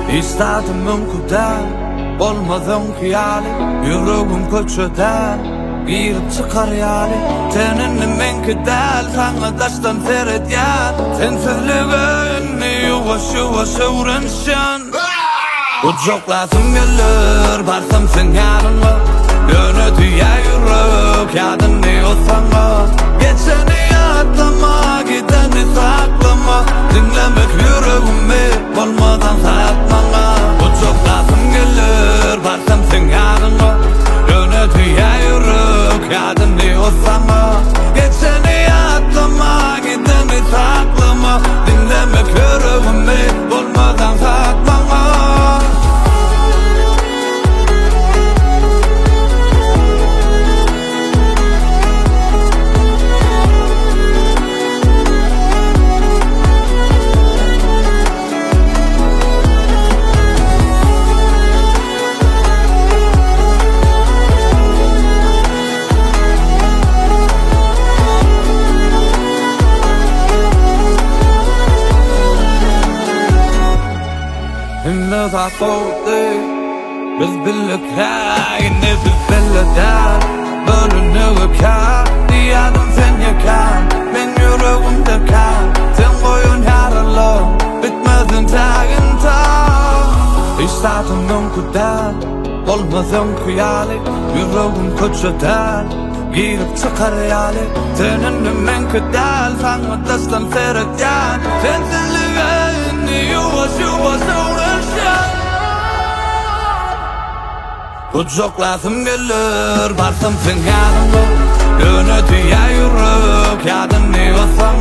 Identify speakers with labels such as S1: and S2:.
S1: İstadım mümküden olmadan kıyali Yüreğim köçöden girip çıkar yali Tenini menkidel sana daştan feredyan Sensizliğini yuvaş yuvaş öğrenşen Uçokladım gelir barsam sen yanıma Yönetiye yürek yadını olsana Geçeni atlama gideni saklama Dinlemek yüreğimi olmadan satmana Uçokladım gelir barsam sen yanıma Yönetiye yürek yadını olsana Geçeni atlama gideni saklama Dinlemek yüreğimi olmadan satmana إنه تعصوتي بس بالكاي نفس بالدار بلو كان ديادم سنيا كان من يروم دكان تنقوين هارلو bitmezin tagenta İstadım mümküden olmadan kıyali Yüreğim köçöden girip çıkar yali Tenini menkidel sana daştan feredyan Sensizliğini yuvaş yuvaş öğrenşen Kucaklasım gelir barsam sen yanımda Yönetiye yürek yadını olsam